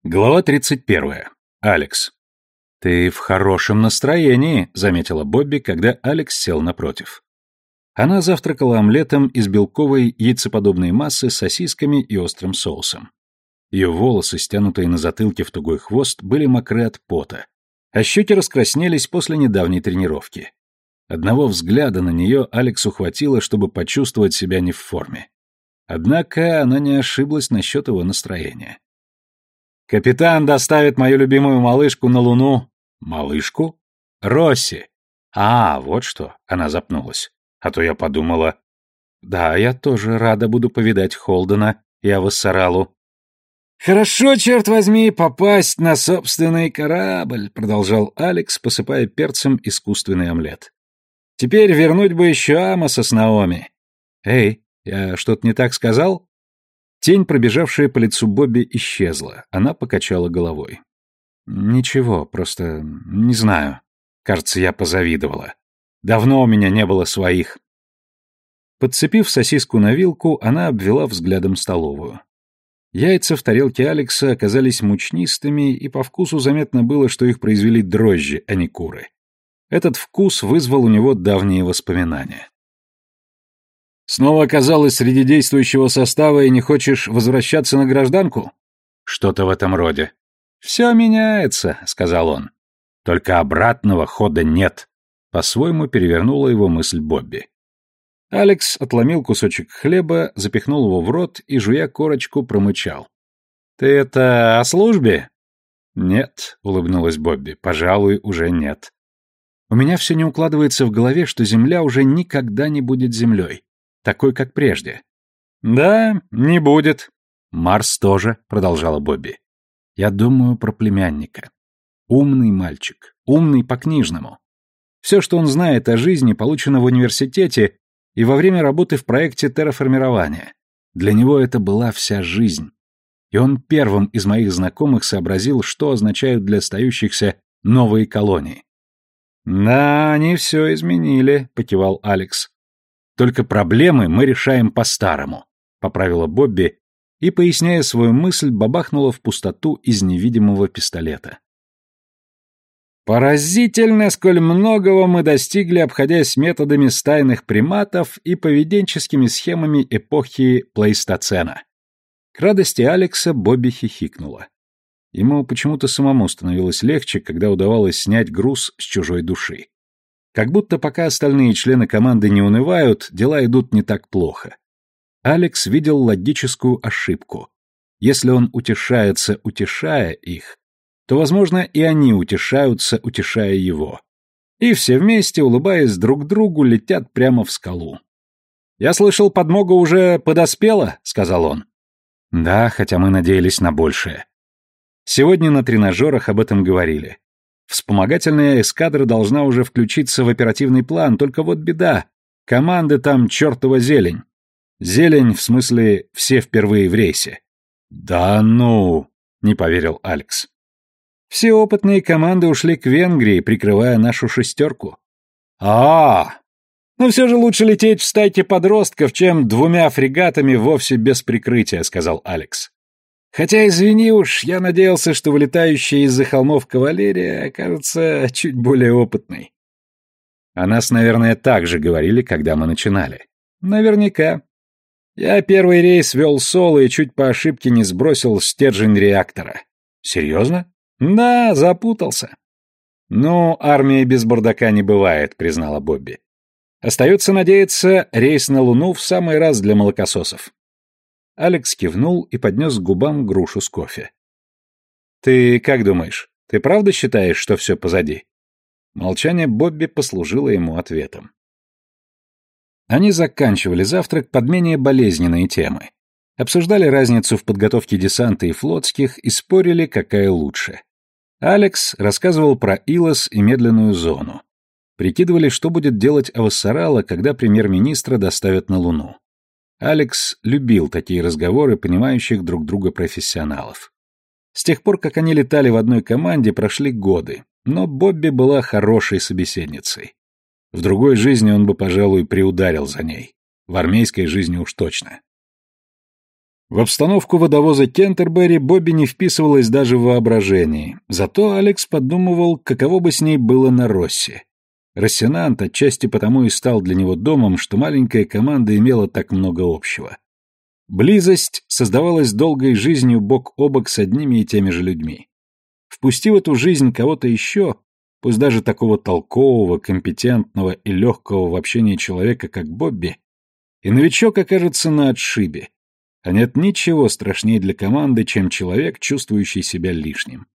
Глава 31. Алекс. «Ты в хорошем настроении», — заметила Бобби, когда Алекс сел напротив. Она завтракала омлетом из белковой яйцеподобной массы с сосисками и острым соусом. Ее волосы, стянутые на затылке в тугой хвост, были мокры от пота, а щеки раскраснелись после недавней тренировки. Одного взгляда на нее Алексу хватило, чтобы почувствовать себя не в форме. Однако она не ошиблась насчет его настроения. «Капитан доставит мою любимую малышку на Луну». «Малышку?» «Росси». «А, вот что», — она запнулась. А то я подумала... «Да, я тоже рада буду повидать Холдена и Авассаралу». «Хорошо, черт возьми, попасть на собственный корабль», — продолжал Алекс, посыпая перцем искусственный омлет. «Теперь вернуть бы еще Амоса с Наоми». «Эй, я что-то не так сказал?» Тень, пробежавшая по лицу Бобби, исчезла. Она покачала головой. «Ничего, просто не знаю. Кажется, я позавидовала. Давно у меня не было своих». Подцепив сосиску на вилку, она обвела взглядом столовую. Яйца в тарелке Алекса оказались мучнистыми, и по вкусу заметно было, что их произвели дрожжи, а не куры. Этот вкус вызвал у него давние воспоминания. «Снова оказалась среди действующего состава и не хочешь возвращаться на гражданку?» «Что-то в этом роде». «Все меняется», — сказал он. «Только обратного хода нет», — по-своему перевернула его мысль Бобби. Алекс отломил кусочек хлеба, запихнул его в рот и, жуя корочку, промычал. «Ты это о службе?» «Нет», — улыбнулась Бобби, — «пожалуй, уже нет. У меня все не укладывается в голове, что Земля уже никогда не будет Землей. Такой, как прежде». «Да, не будет». «Марс тоже», — продолжала Бобби. «Я думаю про племянника. Умный мальчик, умный по-книжному. Все, что он знает о жизни, получено в университете и во время работы в проекте терраформирования. Для него это была вся жизнь. И он первым из моих знакомых сообразил, что означают для остающихся новые колонии». «Да, они все изменили», — покивал Алекс. «Только проблемы мы решаем по-старому», — поправила Бобби и, поясняя свою мысль, бабахнула в пустоту из невидимого пистолета. «Поразительно, сколь многого мы достигли, обходясь методами стайных приматов и поведенческими схемами эпохи Плейстоцена». К радости Алекса Бобби хихикнула. Ему почему-то самому становилось легче, когда удавалось снять груз с чужой души. Как будто пока остальные члены команды не унывают, дела идут не так плохо. Алекс видел логическую ошибку. Если он утешается, утешая их, то, возможно, и они утешаются, утешая его. И все вместе, улыбаясь друг другу, летят прямо в скалу. «Я слышал, подмога уже подоспела», — сказал он. «Да, хотя мы надеялись на большее. Сегодня на тренажерах об этом говорили. Вспомогательная эскадра должна уже включиться в оперативный план, только вот беда. Команды там чертова зелень. Зелень, в смысле, все впервые в рейсе». «Да ну», — не поверил Алекс. «Все опытные команды ушли к Венгрии, прикрывая нашу шестерку». Но все же лучше лететь в стайке подростков, чем 2 фрегатами вовсе без прикрытия», — сказал Алекс. «Хотя, извини уж, я надеялся, что вылетающая из-за холмов кавалерия окажется чуть более опытной». О нас, наверное, так же говорили, когда мы начинали. Наверняка. Я первый рейс вел соло и чуть по ошибке не сбросил стержень реактора. Серьезно? Да, запутался. Ну, армии без бардака не бывает, признала Бобби. Остается надеяться, рейс на Луну в самый раз для молокососов. Алекс кивнул и поднес к губам грушу с кофе. «Ты как думаешь, ты правда считаешь, что все позади?» Молчание Бобби послужило ему ответом. Они заканчивали завтрак под менее болезненные темы. Обсуждали разницу в подготовке десанта и флотских и спорили, какая лучше. Алекс рассказывал про Илос и медленную зону. Прикидывали, что будет делать Авассарала, когда премьер-министра доставят на Луну. Алекс любил такие разговоры, понимающих друг друга профессионалов. С тех пор, как они летали в одной команде, прошли годы, но Бобби была хорошей собеседницей. В другой жизни он бы, пожалуй, приударил за ней. В армейской жизни уж точно. В обстановку водовоза Кентербери Бобби не вписывалась даже в воображении, зато Алекс подумывал, каково бы с ней было на Росси. Россинант отчасти потому и стал для него домом, что маленькая команда имела так много общего. Близость создавалась долгой жизнью бок о бок с одними и теми же людьми. Впусти в эту жизнь кого-то еще, пусть даже такого толкового, компетентного и легкого в общении человека, как Бобби, и новичок окажется на отшибе. А нет ничего страшнее для команды, чем человек, чувствующий себя лишним.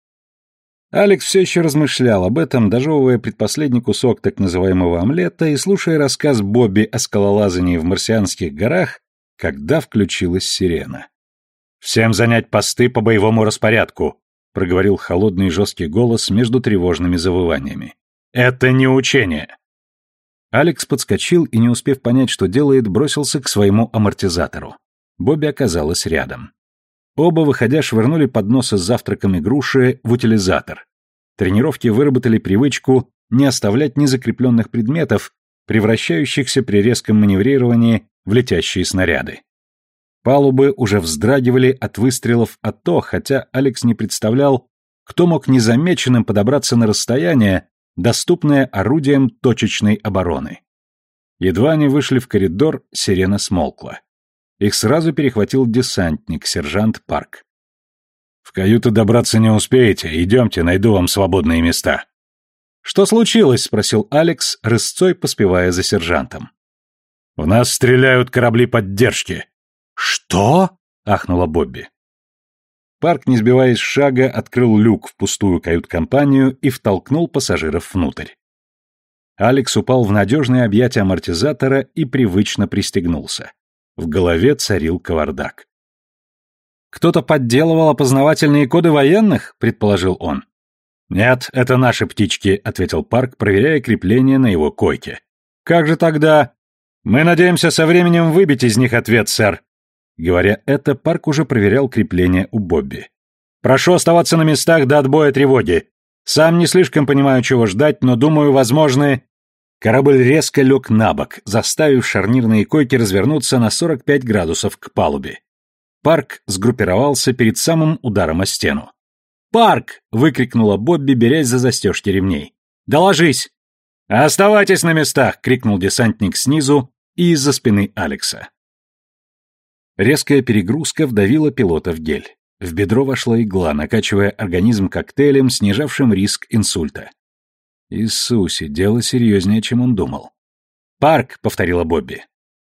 Алекс все еще размышлял об этом, дожевывая предпоследний кусок так называемого омлета и слушая рассказ Бобби о скалолазании в марсианских горах, когда включилась сирена. «Всем занять посты по боевому распорядку», — проговорил холодный и жесткий голос между тревожными завываниями. «Это не учение». Алекс подскочил и, не успев понять, что делает, бросился к своему амортизатору. Бобби оказалась рядом. Оба, выходя, швырнули подносы с завтраком и груши в утилизатор. Тренировки выработали привычку не оставлять незакрепленных предметов, превращающихся при резком маневрировании в летящие снаряды. Палубы уже вздрагивали от выстрелов АТО, хотя Алекс не представлял, кто мог незамеченным подобраться на расстояние, доступное орудием точечной обороны. Едва они вышли в коридор, сирена смолкла. Их сразу перехватил десантник, сержант Парк. «В каюту добраться не успеете, идемте, найду вам свободные места». «Что случилось?» — спросил Алекс, рысцой поспевая за сержантом. «В нас стреляют корабли поддержки». «Что?» — ахнула Бобби. Парк, не сбиваясь с шага, открыл люк в пустую кают-компанию и втолкнул пассажиров внутрь. Алекс упал в надежные объятия амортизатора и привычно пристегнулся. В голове царил кавардак. «Кто-то подделывал опознавательные коды военных?» — предположил он. «Нет, это наши птички», — ответил Парк, проверяя крепление на его койке. «Как же тогда?» «Мы надеемся со временем выбить из них ответ, сэр». Говоря это, Парк уже проверял крепление у Бобби. «Прошу оставаться на местах до отбоя тревоги. Сам не слишком понимаю, чего ждать, но думаю, возможны...» Корабль резко лег на бок, заставив шарнирные койки развернуться на 45 градусов к палубе. Парк сгруппировался перед самым ударом о стену. «Парк!» — выкрикнула Бобби, берясь за застежки ремней. «Доложись!» «Оставайтесь на местах!» — крикнул десантник снизу и из-за спины Алекса. Резкая перегрузка вдавила пилота в гель. В бедро вошла игла, накачивая организм коктейлем, снижавшим риск инсульта. Иисусе, дело серьезнее, чем он думал. «Парк!» — повторила Бобби.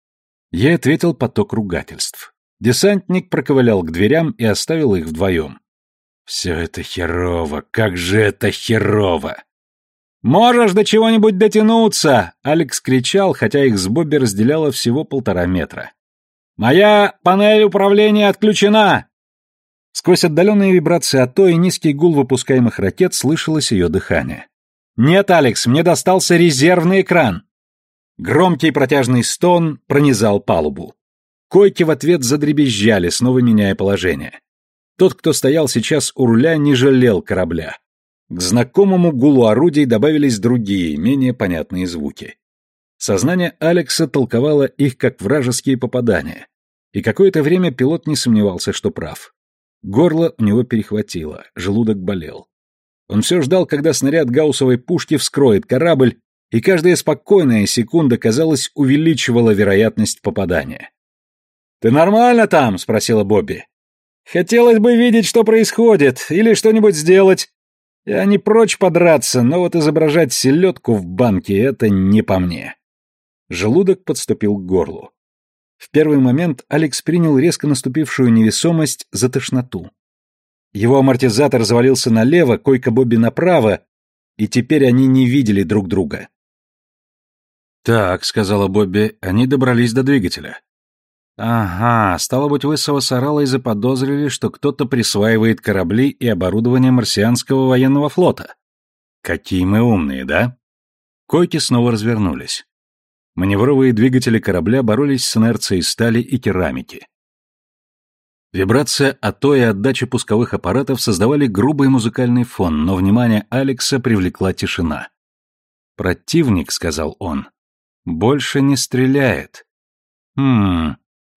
Ей ответил поток ругательств. Десантник проковылял к дверям и оставил их вдвоем. «Все это херово! Как же это херово!» «Можешь до чего-нибудь дотянуться!» — Алекс кричал, хотя их с Бобби разделяло всего 1,5 метра. «Моя панель управления отключена!» Сквозь отдаленные вибрации АТО и низкий гул выпускаемых ракет слышалось ее дыхание. «Нет, Алекс, мне достался резервный экран!» Громкий протяжный стон пронизал палубу. Койки в ответ задребезжали, снова меняя положение. Тот, кто стоял сейчас у руля, не жалел корабля. К знакомому гулу орудий добавились другие, менее понятные звуки. Сознание Алекса толковало их как вражеские попадания, и какое-то время пилот не сомневался, что прав. Горло у него перехватило, желудок болел. Он все ждал, когда снаряд гауссовой пушки вскроет корабль, и каждая спокойная секунда, казалось, увеличивала вероятность попадания. «Ты нормально там?» — спросила Бобби. «Хотелось бы видеть, что происходит, или что-нибудь сделать. Я не прочь подраться, но вот изображать селедку в банке — это не по мне». Желудок подступил к горлу. В первый момент Алекс принял резко наступившую невесомость за тошноту. Его амортизатор завалился налево, койка Бобби направо, и теперь они не видели друг друга. «Так», — сказала Бобби, — «они добрались до двигателя». «Ага, стало быть, вы с Авасаралой заподозрили, что кто-то присваивает корабли и оборудование марсианского военного флота. Какие мы умные, да?» Койки снова развернулись. Маневровые двигатели корабля боролись с инерцией стали и керамики. Вибрация АТО и отдача пусковых аппаратов создавали грубый музыкальный фон, но внимание Алекса привлекла тишина. «Противник», — сказал он, — «больше не стреляет».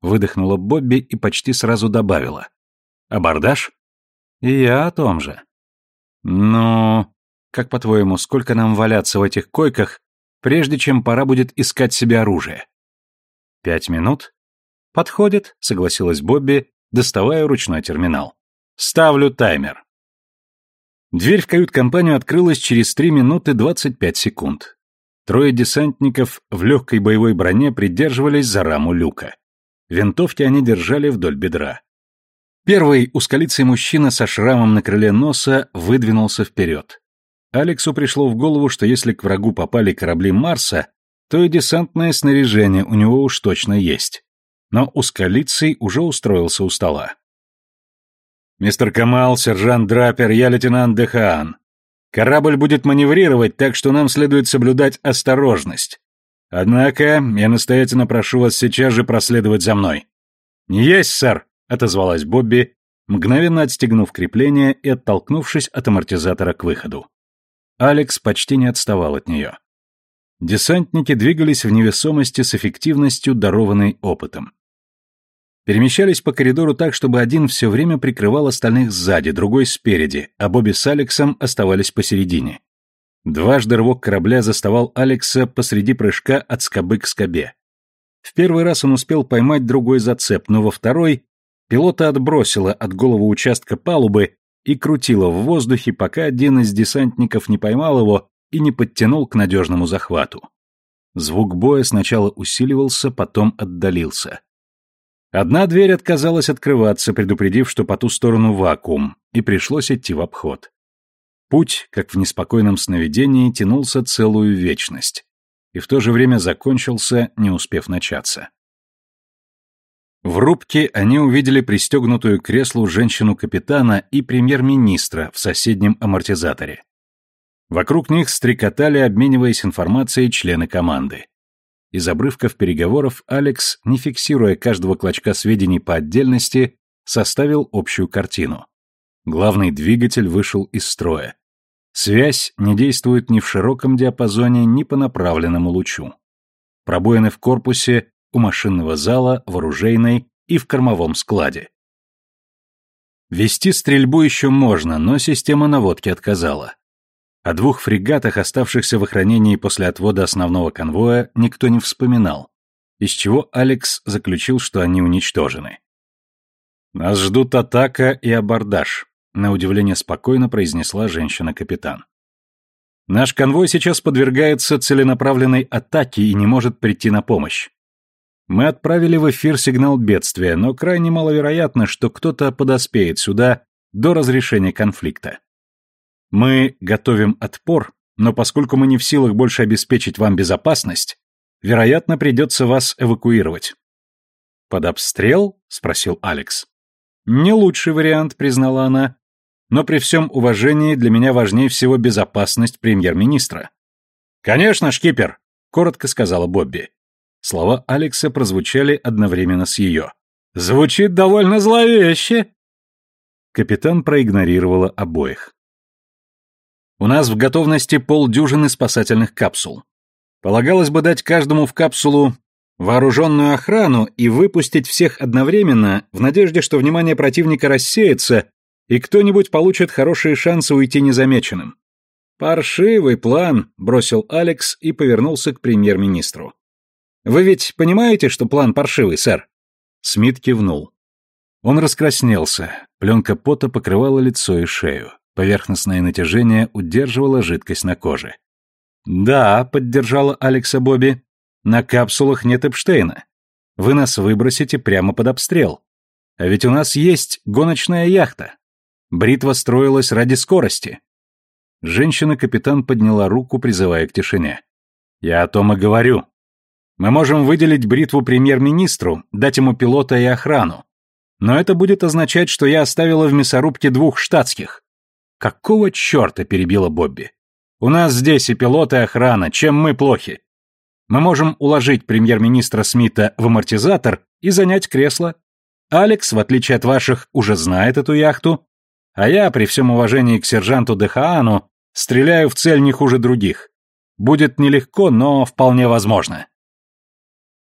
выдохнула Бобби и почти сразу добавила. Абордаж? И я о том же. Ну, как по-твоему, сколько нам валяться в этих койках, прежде чем пора будет искать себе оружие? 5 минут? Подходит, согласилась Бобби, доставая ручной терминал. Ставлю таймер. Дверь в кают-компанию открылась через 3 минуты 25 секунд. 3 десантников в легкой боевой броне придерживались за раму люка. Винтовки они держали вдоль бедра. Первый узколицый мужчина со шрамом на крыле носа выдвинулся вперед. Алексу пришло в голову, что если к врагу попали корабли Марса, то и десантное снаряжение у него уж точно есть. Но узколицый уже устроился у стола. «Мистер Камал, сержант Драпер, я лейтенант Дехаан. Корабль будет маневрировать, так что нам следует соблюдать осторожность. Однако я настоятельно прошу вас сейчас же проследовать за мной». «Есть, сэр», — отозвалась Бобби, мгновенно отстегнув крепление и оттолкнувшись от амортизатора к выходу. Алекс почти не отставал от нее. Десантники двигались в невесомости с эффективностью, дарованной опытом. Перемещались по коридору так, чтобы один все время прикрывал остальных сзади, другой спереди, а Бобби с Алексом оставались посередине. Дважды рывок корабля заставал Алекса посреди прыжка от скобы к скобе. В первый раз он успел поймать другой зацеп, но во второй пилота отбросило от голого участка палубы и крутило в воздухе, пока один из десантников не поймал его и не подтянул к надежному захвату. Звук боя сначала усиливался, потом отдалился. Одна дверь отказалась открываться, предупредив, что по ту сторону вакуум, и пришлось идти в обход. Путь, как в неспокойном сновидении, тянулся целую вечность, и в то же время закончился, не успев начаться. В рубке они увидели пристегнутую к креслу женщину-капитана и премьер-министра в соседнем амортизаторе. Вокруг них стрекотали, обмениваясь информацией, члены команды. Из обрывков переговоров Алекс, не фиксируя каждого клочка сведений по отдельности, составил общую картину. Главный двигатель вышел из строя. Связь не действует ни в широком диапазоне, ни по направленному лучу. Пробоины в корпусе, у машинного зала, в оружейной и в кормовом складе. Вести стрельбу еще можно, но система наводки отказала. О 2 фрегатах, оставшихся в охранении после отвода основного конвоя, никто не вспоминал, из чего Алекс заключил, что они уничтожены. «Нас ждут атака и абордаж», — на удивление спокойно произнесла женщина-капитан. «Наш конвой сейчас подвергается целенаправленной атаке и не может прийти на помощь. Мы отправили в эфир сигнал бедствия, но крайне маловероятно, что кто-то подоспеет сюда до разрешения конфликта. Мы готовим отпор, но поскольку мы не в силах больше обеспечить вам безопасность, вероятно, придется вас эвакуировать». «Под обстрел?» — спросил Алекс. «Не лучший вариант», — признала она, «но при всем уважении для меня важнее всего безопасность премьер-министра». «Конечно, шкипер», — коротко сказала Бобби. Слова Алекса прозвучали одновременно с ее. «Звучит довольно зловеще». Капитан проигнорировала обоих. «У нас в готовности 50 спасательных капсул. Полагалось бы дать каждому в капсулу вооруженную охрану и выпустить всех одновременно в надежде, что внимание противника рассеется и кто-нибудь получит хорошие шансы уйти незамеченным». «Паршивый план», — бросил Алекс и повернулся к премьер-министру. «Вы ведь понимаете, что план паршивый, сэр?» Смит кивнул. Он раскраснелся, пленка пота покрывала лицо и шею. Поверхностное натяжение удерживало жидкость на коже. «Да», — поддержала Алекса Бобби, — «на капсулах нет Эпштейна. Вы нас выбросите прямо под обстрел. А ведь у нас есть гоночная яхта. Бритва строилась ради скорости». Женщина-капитан подняла руку, призывая к тишине. «Я о том и говорю. Мы можем выделить бритву премьер-министру, дать ему пилота и охрану. Но это будет означать, что я оставила в мясорубке 2 штатских». «Какого черта?» — перебила Бобби. «У нас здесь и пилот, и охрана. Чем мы плохи? Мы можем уложить премьер-министра Смита в амортизатор и занять кресло. Алекс, в отличие от ваших, уже знает эту яхту, а я, при всем уважении к сержанту Дехаану, стреляю в цель не хуже других. Будет нелегко, но вполне возможно».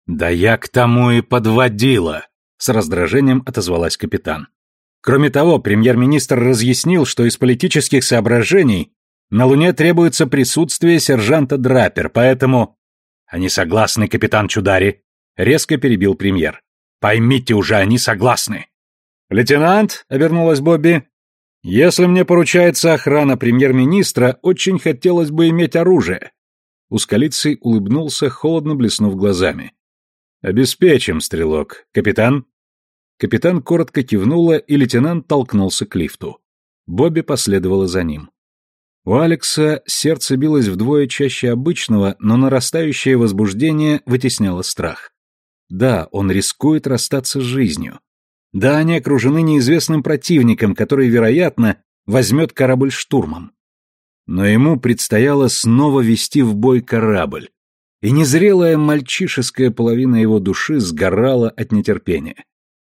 «Да я к тому и подводила», — с раздражением отозвалась капитан. «Кроме того, премьер-министр разъяснил, что из политических соображений на Луне требуется присутствие сержанта Драпер, поэтому...» «Они согласны, капитан Чудари», — резко перебил премьер. «Поймите уже, они согласны». «Лейтенант», — обернулась Бобби, — «если мне поручается охрана премьер-министра, очень хотелось бы иметь оружие». Ускалицый улыбнулся, холодно блеснув глазами. «Обеспечим, стрелок. Капитан?» Капитан коротко кивнула, и лейтенант толкнулся к лифту. Бобби последовала за ним. У Алекса сердце билось вдвое чаще обычного, но нарастающее возбуждение вытесняло страх. Да, он рискует расстаться с жизнью. Да, они окружены неизвестным противником, который, вероятно, возьмет корабль штурмом. Но ему предстояло снова вести в бой корабль, и незрелая мальчишеская половина его души сгорала от нетерпения.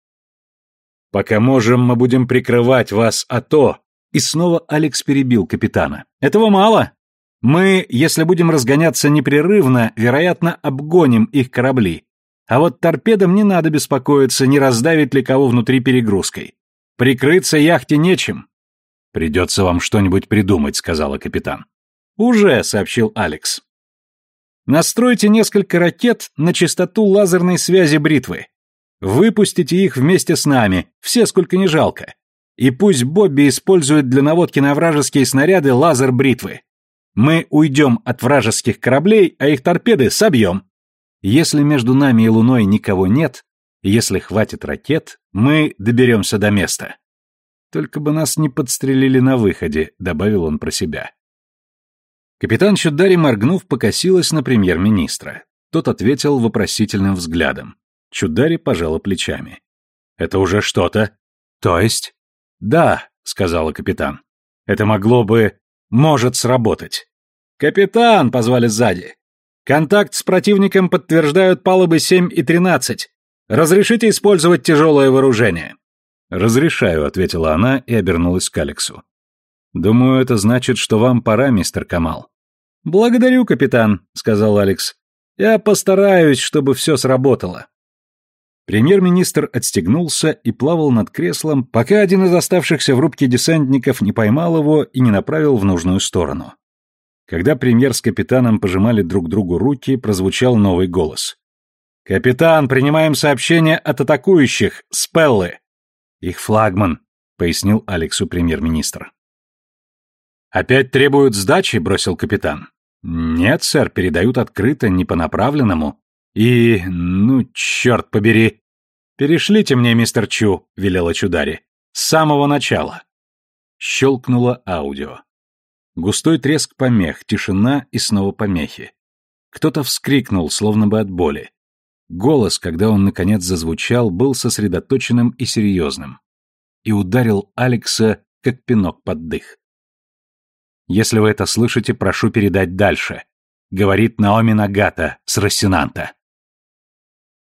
«Пока можем, мы будем прикрывать вас, а то...» И снова Алекс перебил капитана. «Этого мало. Мы, если будем разгоняться непрерывно, вероятно, обгоним их корабли. А вот торпедам не надо беспокоиться, не раздавит ли кого внутри перегрузкой. Прикрыться яхте нечем». «Придется вам что-нибудь придумать», — сказала капитан. «Уже», — сообщил Алекс. «Настройте несколько ракет на частоту лазерной связи бритвы. Выпустите их вместе с нами, все сколько не жалко. И пусть Бобби использует для наводки на вражеские снаряды лазер бритвы. Мы уйдем от вражеских кораблей, а их торпеды собьем. Если между нами и Луной никого нет, если хватит ракет, мы доберемся до места. Только бы нас не подстрелили на выходе», — добавил он про себя. Капитан Чудари, моргнув, покосилась на премьер-министра. Тот ответил вопросительным взглядом. Чудари пожала плечами. «Это уже что-то». «То есть?» «Да», — сказала капитан. «Это могло бы... может сработать». «Капитан!» — позвали сзади. «Контакт с противником подтверждают палубы 7 и 13. Разрешите использовать тяжелое вооружение?» «Разрешаю», — ответила она и обернулась к Алексу. «Думаю, это значит, что вам пора, мистер Камал». «Благодарю, капитан», — сказал Алекс. «Я постараюсь, чтобы все сработало». Премьер-министр отстегнулся и плавал над креслом, пока один из оставшихся в рубке десантников не поймал его и не направил в нужную сторону. Когда премьер с капитаном пожимали друг другу руки, прозвучал новый голос. «Капитан, принимаем сообщение от атакующих, Спеллы». «Их флагман», — пояснил Алексу премьер-министр. «Опять требуют сдачи?» — бросил капитан. «Нет, сэр, передают открыто, не по направленному. И... ну, черт побери!» «Перешлите мне, мистер Чу», — велела Чудари. «С самого начала». Щелкнуло аудио. Густой треск помех, тишина и снова помехи. Кто-то вскрикнул, словно бы от боли. Голос, когда он наконец зазвучал, был сосредоточенным и серьезным. И ударил Алекса, как пинок под дых. «Если вы это слышите, прошу передать дальше», — говорит Наоми Нагата с Рассенанта.